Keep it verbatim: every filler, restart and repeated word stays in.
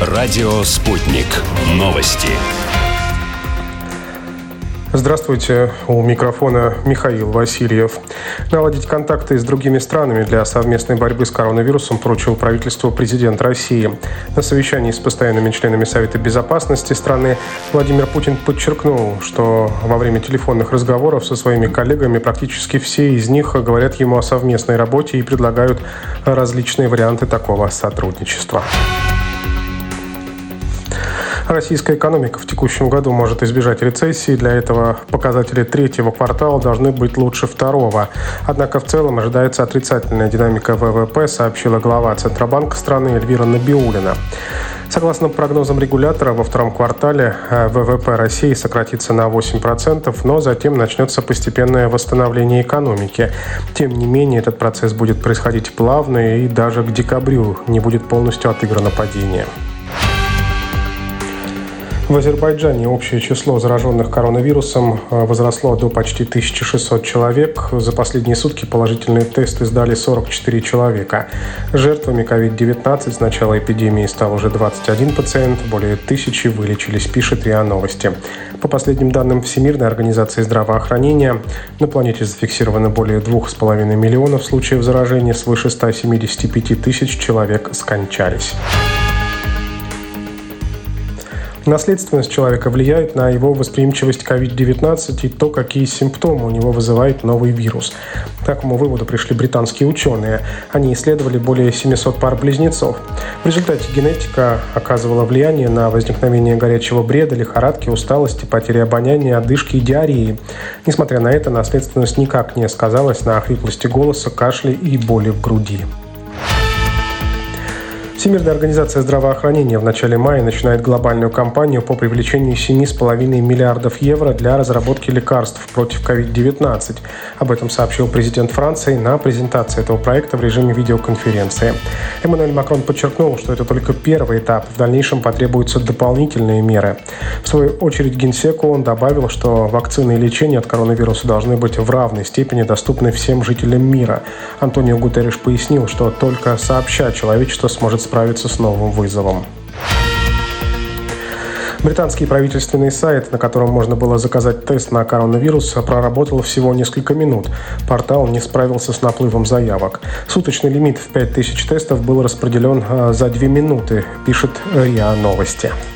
Радио «Спутник». Новости. Здравствуйте, у микрофона Михаил Васильев. Наладить контакты с другими странами для совместной борьбы с коронавирусом поручил правительству президент России. На совещании с постоянными членами Совета безопасности страны Владимир Путин подчеркнул, что во время телефонных разговоров со своими коллегами практически все из них говорят ему о совместной работе и предлагают различные варианты такого сотрудничества. Российская экономика в текущем году может избежать рецессии. Для этого показатели третьего квартала должны быть лучше второго. Однако в целом ожидается отрицательная динамика ВВП, сообщила глава Центробанка страны Эльвира Набиуллина. Согласно прогнозам регулятора, во втором квартале ВВП России сократится на восемь процентов, но затем начнется постепенное восстановление экономики. Тем не менее, этот процесс будет происходить плавно и даже к декабрю не будет полностью отыграно падение. В Азербайджане общее число зараженных коронавирусом возросло до почти тысяча шестьсот человек. За последние сутки положительные тесты сдали сорок четыре человека. Жертвами ковид девятнадцать с начала эпидемии стал уже двадцать один пациент. Более тысячи вылечились, пишет РИА Новости. По последним данным Всемирной организации здравоохранения, на планете зафиксировано более двух с половиной миллионов случаев заражения, свыше ста семидесяти пяти тысяч человек скончались. Наследственность человека влияет на его восприимчивость к ковид девятнадцать и то, какие симптомы у него вызывает новый вирус. К такому выводу пришли британские ученые. Они исследовали более семисот пар близнецов. В результате генетика оказывала влияние на возникновение горячего бреда, лихорадки, усталости, потери обоняния, одышки и диареи. Несмотря на это, наследственность никак не сказалась на хриплости голоса, кашле и боли в груди. Всемирная организация здравоохранения в начале мая начинает глобальную кампанию по привлечению семи с половиной миллиардов евро для разработки лекарств против ковид девятнадцать. Об этом сообщил президент Франции на презентации этого проекта в режиме видеоконференции. Эммануэль Макрон подчеркнул, что это только первый этап, в дальнейшем потребуются дополнительные меры. В свою очередь Генсеку он добавил, что вакцины и лечение от коронавируса должны быть в равной степени доступны всем жителям мира. Антонио Гутерриш пояснил, что только сообща человечество сможет справиться с новым вызовом. Британский правительственный сайт, на котором можно было заказать тест на коронавирус, проработал всего несколько минут. Портал не справился с наплывом заявок. Суточный лимит в пять тысяч тестов был распределен за две минуты, пишет РИА Новости.